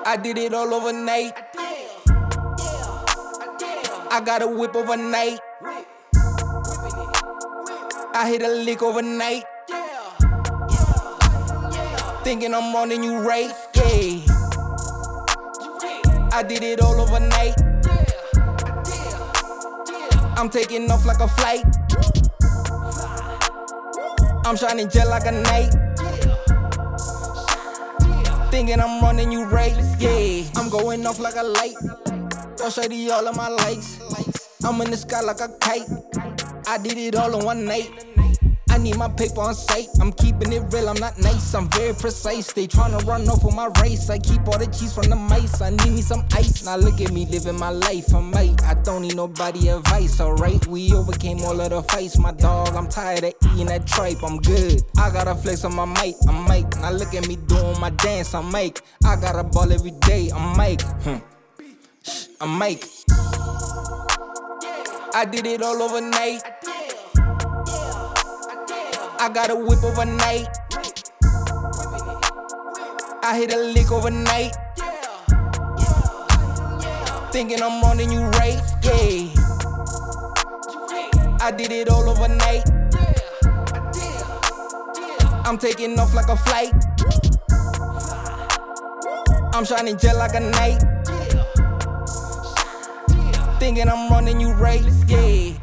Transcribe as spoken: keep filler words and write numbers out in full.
I did it all overnight. I got a whip overnight. I hit a lick overnight. Thinking I'm on the new rate, yeah. I did it all overnight. I'm taking off like a flight. I'm shining jet like a night. Thinking I'm running you right, yeah. I'm going off like a light. I'll show you all of my lights. I'm in the sky like a kite. I did it all in one night. I need my paper on sight. I'm keeping it real, I'm not nice. I'm very precise. They tryna run off with my race. I keep all the cheese from the mice. I need me some ice. Now look at me living my life. I might, I don't need nobody advice, alright? We overcame all of the fights, my dog. I'm tired of eating that tripe. I'm good. I gotta flex on my mic. I'm Mike. Now look at me doing my dance. I'm Mike. I gotta ball every day. I'm Mike. Hmm. Shh, I'm Mike. I did it all overnight. I got a whip overnight. I hit a lick overnight. Thinking I'm on the new rate, yeah. I did it all overnight. I'm taking off like a flight. I'm shining jet like a night. Thinking I'm running you right, yeah.